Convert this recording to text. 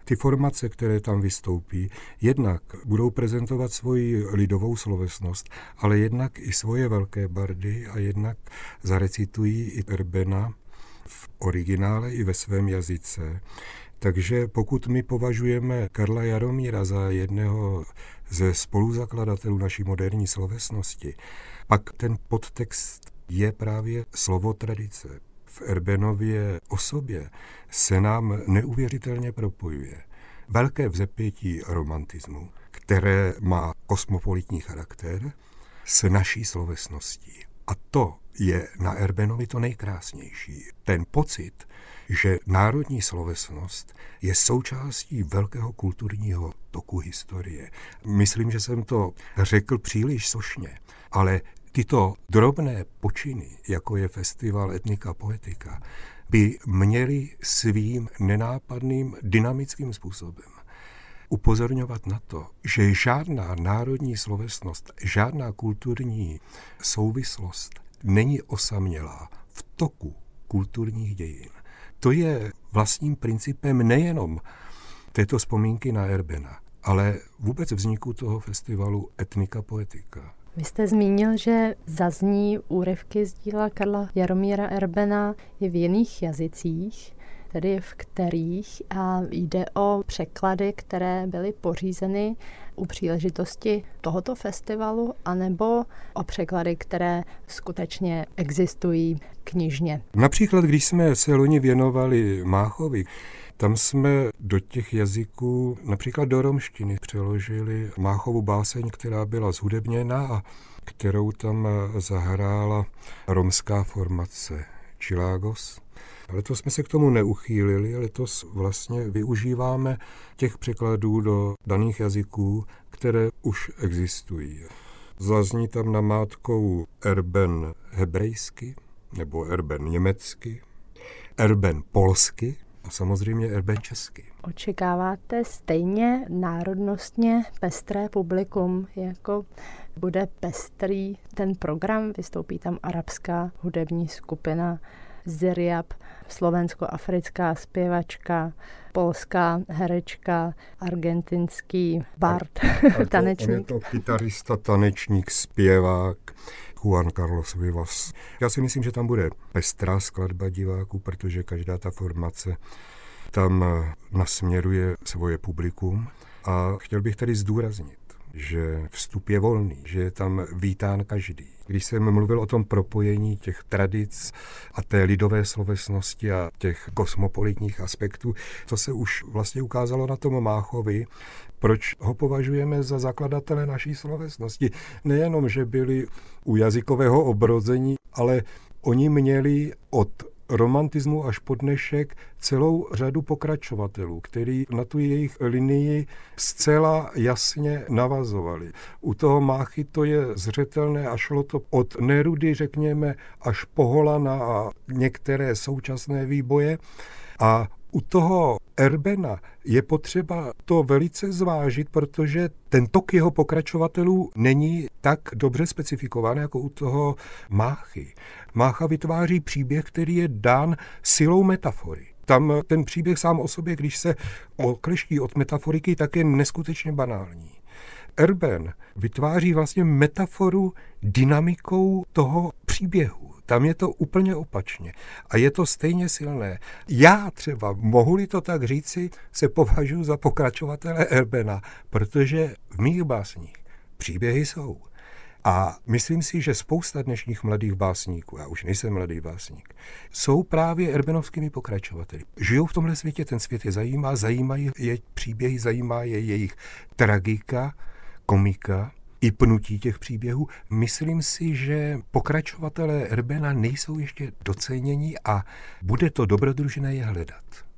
ty formace, které tam vystoupí, jednak budou prezentovat svoji lidovou slovesnost, ale jednak i svoje velké bardy a jednak zarecitují i Erbena v originále i ve svém jazyce. Takže pokud my považujeme Karla Jaromíra za jedného ze spoluzakladatelů naší moderní slovesnosti, pak ten podtext je právě slovo tradice. V Erbenově osobě se nám neuvěřitelně propojuje velké vzepětí romantismu, které má kosmopolitní charakter, s naší slovesností. A to je na Erbenovi to nejkrásnější. Ten pocit, že národní slovesnost je součástí velkého kulturního toku historie. Myslím, že jsem to řekl příliš sošně, ale tyto drobné počiny, jako je festival Etnika Poetika, by měly svým nenápadným dynamickým způsobem upozorňovat na to, že žádná národní slovesnost, žádná kulturní souvislost není osamělá v toku kulturních dějin. To je vlastním principem nejenom této vzpomínky na Erbena, ale vůbec vzniku toho festivalu Etnika Poetika. Vy jste zmínil, že zazní úryvky z díla Karla Jaromíra Erbena i v jiných jazycích, tedy v kterých, a jde o překlady, které byly pořízeny u příležitosti tohoto festivalu, anebo o překlady, které skutečně existují knižně. Například, když jsme se loni věnovali Máchovi, tam jsme do těch jazyků, například do romštiny, přeložili Máchovu báseň, která byla zhudebněna a kterou tam zahrála romská formace Chilagos. Letos jsme se k tomu neuchýlili, letos vlastně využíváme těch překladů do daných jazyků, které už existují. Zazní tam namátkou Erben hebrejsky, nebo Erben německy, Erben polsky a samozřejmě Erben česky. Očekáváte stejně národnostně pestré publikum, jako bude pestrý ten program? Vystoupí tam arabská hudební skupina Ziryab, slovensko-africká zpěvačka, polská herečka, argentinský bard, tanečník. Je to kytarista, tanečník, zpěvák Juan Carlos Vivas. Já si myslím, že tam bude pestrá skladba diváků, protože každá ta formace tam nasměruje svoje publikum. A chtěl bych tady zdůraznit, že vstup je volný, že je tam vítán každý. Když jsem mluvil o tom propojení těch tradic a té lidové slovesnosti a těch kosmopolitních aspektů, to se už vlastně ukázalo na tom Máchovi, proč ho považujeme za zakladatele naší slovesnosti. Nejenom, že byli u jazykového obrození, ale oni měli od romantismu až po dnešek celou řadu pokračovatelů, který na tu jejich linii zcela jasně navazovali. U toho Máchy to je zřetelné a šlo to od Nerudy, řekněme, až po Holana a některé současné výboje. A u toho Erbena je potřeba to velice zvážit, protože ten tok jeho pokračovatelů není tak dobře specifikován jako u toho Máchy. Mácha vytváří příběh, který je dán silou metafory. Tam ten příběh sám o sobě, když se okleští od metaforiky, tak je neskutečně banální. Erben vytváří vlastně metaforu dynamikou toho příběhu. Tam je to úplně opačně. A je to stejně silné. Já třeba, mohu-li to tak říci, se považuji za pokračovatele Erbena, protože v mých básních příběhy jsou. A myslím si, že spousta dnešních mladých básníků, já už nejsem mladý básník, jsou právě erbenovskými pokračovateli. Žijou v tomhle světě, ten svět je zajímá, zajímají je příběhy, zajímá je jejich tragika, komika, i pnutí těch příběhů. Myslím si, že pokračovatelé Erbena nejsou ještě doceněni a bude to dobrodružné je hledat.